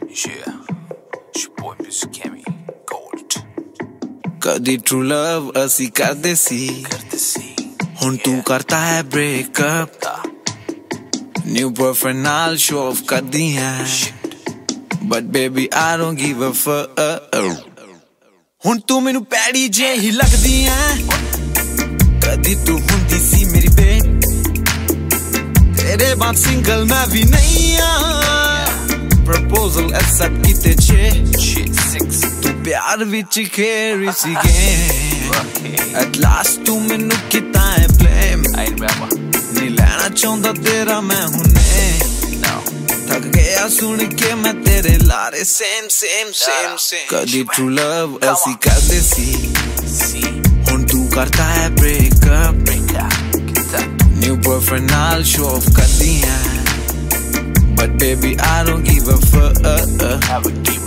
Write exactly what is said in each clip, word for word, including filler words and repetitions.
Yeah, it's your boy Mister Cammy Gold. कदी true love ਅਸੀਂ ਕਰਦੇ ਸੀ ਕਰਦੇ ਸੀ ਹੁਣ ਤੂੰ ਕਰਤਾ ਹੈ breakup new boyfriend ਨਾਲ show off ਕਰਦੀ ਹੈ but baby I don't give a fuck ਹੁਣ ਤੂੰ ਮੈਨੂੰ ਪੈੜੀ ਜਿਹੀ ਲੱਗਦੀ ਹੈ ਕਦੀ ਤੂੰ ਹੁੰਦੀ ਸੀ ਮੇਰੀ babe ਤੇਰੇ ਬਾਅਦ single ਮੈਂ ਵੀ ਨਹੀਂ ਆ proposal accept ਕੀਤੇ ਛੇ six ਤੂੰ ਪਿਆਰ ਵਿੱਚ ਖੇਰੀ ਸੀ game at last ਤੂੰ ਮੈਨੂੰ ਕੀਤਾ ਹੈ blame I remember ਨਹੀਂ ਲੈਣਾ ਚਾਹੁੰਦਾ ਤੇਰਾ ਮੈਂ ਹੁਣੇ no ਥੱਕ ਗਿਆ ਸੁਣ ਕੇ ਮੈਂ ਤੇਰੇ ਲਾਰੇ same same same same ਕਦੀ true love ਅਸੀਂ ਕਰਦੇ ਸੀ see ਹੁਣ ਤੂੰ ਕਰਤਾ ਹੈ breakup break up get up new boyfriend ਨਾਲ show off ਕਰਦੀ ਹੈ but baby I don't give a fuck have a deep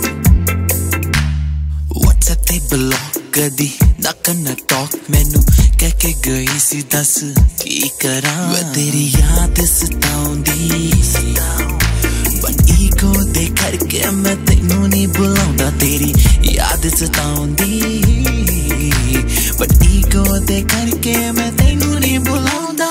WhatsApp ਤੇ ਬਲੌਕ ਕਦੀ ਨਾ ਕਰਨਾ talk ਮੈਨੂੰ ਕਹਿ ਕੇ ਗਈ ਸੀ ਦੱਸ ਕੀ ਕਰਾਂ ਮੈਂ ਤੇਰੀ ਯਾਦ ਸਤਾਉਂਦੀ but ego ਦੇ ਕਰਕੇ ਮੈਂ ਤੈਨੂੰ ਨਹੀਂ ਬੁਲਾਉਂਦਾ ਤੇਰੀ ਯਾਦ ਸਤਾਉਂਦੀ but ego ਦੇ ਕਰਕੇ ਮੈਂ ਤੈਨੂੰ ਨਹੀਂ ਬੁਲਾਉਂਦਾ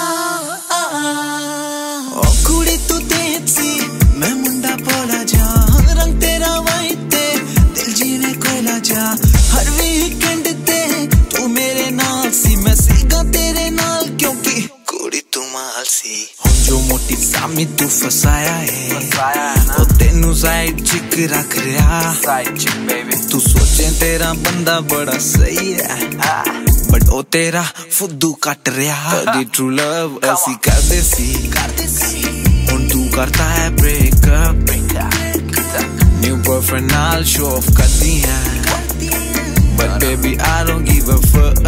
ਉਹ ਕੁੜੀ ਤੂੰ ਦੇਖ ਸੀ ਮੈਂ ਮੁੰਡਾ ਭੋਲਾ ਜਾ ਰੰਗ ਤੇਰਾ ਵਾਈਟ ਤੇ ਦਿਲ ਜਿਵੇਂ ਕੋਇਲਾ ਜਾ ਹਰ ਵੀਕਐਂਡ ਤੇ ਤੂੰ ਮੇਰੇ ਨਾਲ ਸੀ ਮੈਂ ਸੀਗਾ ਤੇਰੇ ਨਾਲ ਕਿਉਂਕਿ ਕੁੜੀ ਤੂੰ ਮਾਲ ਸੀ ਹੁਣ ਜੋ ਮੋਟੀ ਸਾਮੀ ਤੂੰ ਫਸਾਇਆ ਹੈ ਉਹ ਤੈਨੂੰ ਸਾਈਡ ਚਿਕ ਰੱਖ ਰਿਹਾ side chick baby ਤੂੰ ਸੋਚੇ ਤੇਰਾ ਬੰਦਾ ਬੜਾ ਸਹੀ ਹੈ ਬਟ ਉਹ ਤੇਰਾ ਫੁੱਦੂ ਕੱਟ ਰਿਹਾ ਕਦੀ true love ਅਸੀਂ ਕਰਦੇ ਸੀ ਹੁਣ ਤੂੰ ਕਰਤਾ ਹੈ breakup break up get up new boyfriend ਨਾਲ show off ਕਰਦੀ ਹੈ but baby I don't give a fuck